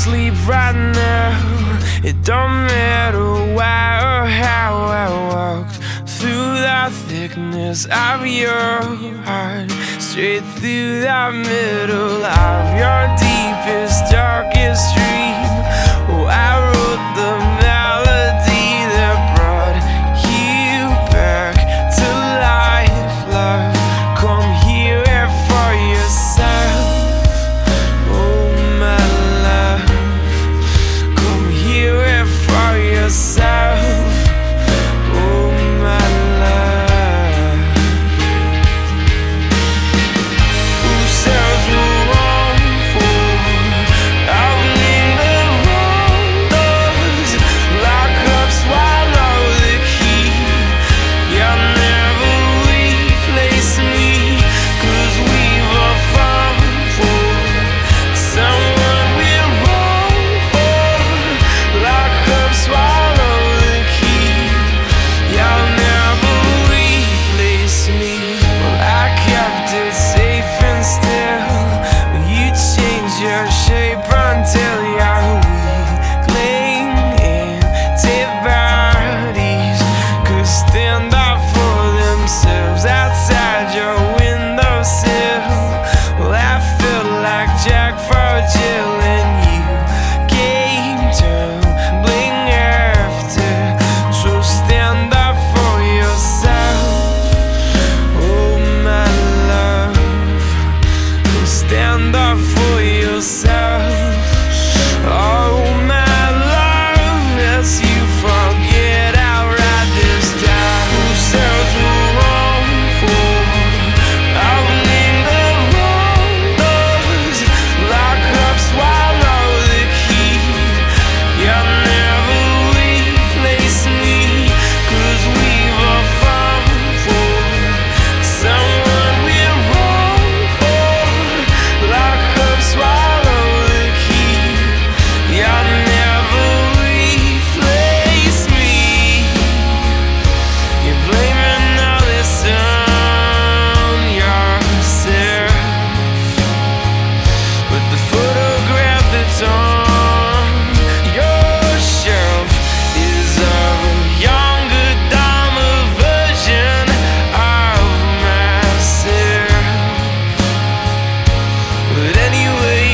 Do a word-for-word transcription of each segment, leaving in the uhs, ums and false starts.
sleep right now. It don't matter why or how I walked through the thickness of your heart, straight through the middle of your deepest, darkest dream. Oh, I wrote the melody that brought you back to life, love. Come hear it for yourself. Oh, my love, come hear it for yourself. Oh, my love. Who says we're wrong for opening the wrong doors? Lock up, swallow the key. You'll never replace me, 'cause we were fun for someone we're wrong for. Lock up, swallow the key. You'll never replace me. Well, I kept it safe and still. You changed your shape until you're weakling antibodies could stand up for themselves outside your windowsill. Well, I felt like Jack for Jill, and you came tumbling after. So stand up for yourself. Oh, my love, stand up for yourself. Oh, my love, as you forget how right this time. Who says we're wrong for opening the wrong doors? Lock up, swallow the key. You'll never replace me, 'cause we were fun for someone we're wrong for. Lock up, swallow the key. You'll never replace me. You're blaming all this on yourself, but the photograph that's on your shelf is of a younger, dumber version of myself. But anyway,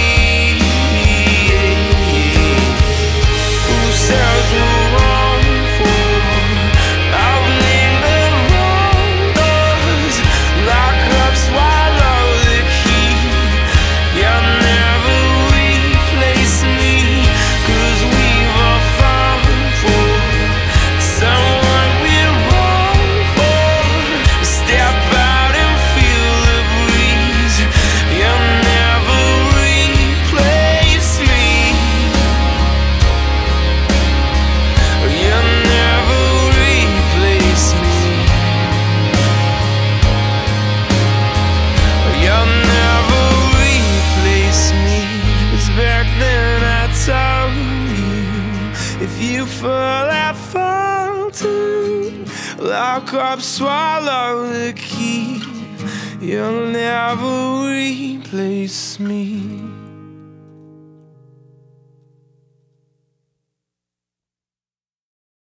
who says we're wrong for opening the wrong doors? Lock up, swallow the key. You'll never replace me, 'cause we were fun for someone we're wrong for. Step out and feel the breeze. You'll never replace me. You'll never replace me. You'll never replace me. 'Cause back then I told you, if you fall, I fall too. Lock up, swallow the key. You'll never replace me.